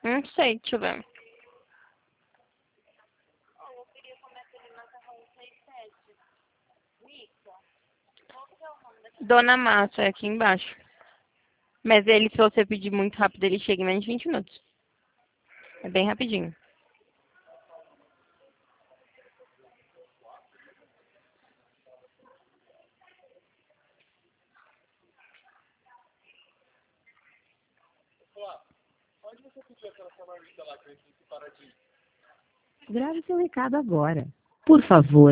Não sei, deixa eu ver. Dona Massa, é aqui embaixo. Mas ele, se você pedir muito rápido, ele chega em menos de 20 minutos. É bem rapidinho. Grave seu recado agora. Por favor,